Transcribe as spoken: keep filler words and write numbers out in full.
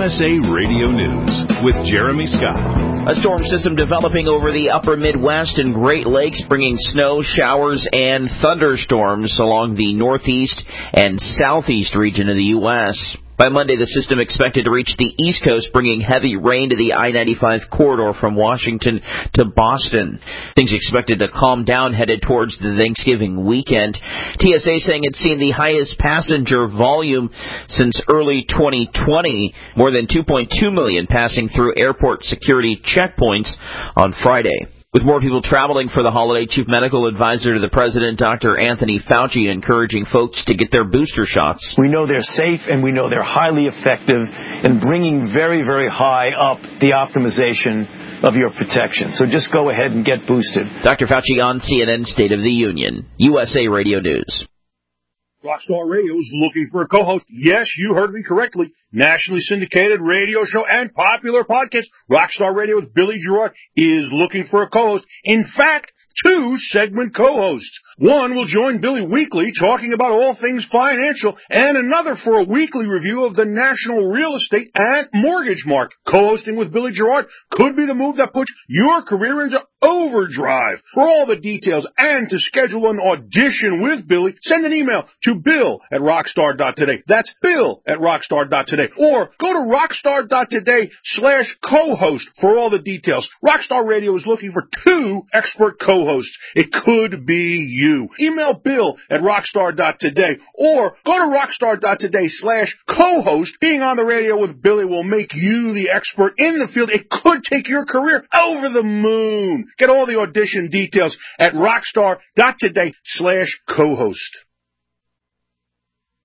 S A Radio News with Jeremy Scott. A storm system developing over the upper Midwest and Great Lakes, bringing snow, showers, and thunderstorms along the northeast and southeast region of the U S By Monday, the system expected to reach the East Coast, bringing heavy rain to the I ninety-five corridor from Washington to Boston. Things expected to calm down headed towards the Thanksgiving weekend. T S A saying it's seen the highest passenger volume since early twenty twenty, more than two point two million passing through airport security checkpoints on Friday. With more people traveling for the holiday, Chief Medical Advisor to the President, Doctor Anthony Fauci, encouraging folks to get their booster shots. We know they're safe and we know they're highly effective in bringing very, very high up the optimization of your protection. So just go ahead and get boosted. Doctor Fauci on C N N State of the Union, U S A Radio News. Rockstar Radio is looking for a co-host. Yes, you heard me correctly. Nationally syndicated radio show and popular podcast. Rockstar Radio with Billy Gerard is looking for a co-host. In fact, two segment co-hosts. One will join Billy weekly talking about all things financial, and another for a weekly review of the national real estate and mortgage market. Co-hosting with Billy Gerard could be the move that puts your career into overdrive. For all the details and to schedule an audition with Billy, send an email to bill at rockstar dot today. That's bill at rockstar dot today. Or go to rockstar dot today slash co-host for all the details. Rockstar Radio is looking for two expert co-hosts. It could be you. Email bill at rockstar dot today or go to rockstar dot today slash co-host. Being on the radio with Billy will make you the expert in the field. It could take your career over the moon. Get all the audition details at rockstar dot today slash co-host.